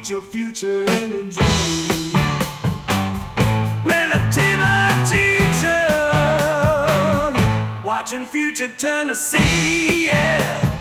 meet your future and enjoy. Relative teacher, watching future Tennessee, yeah.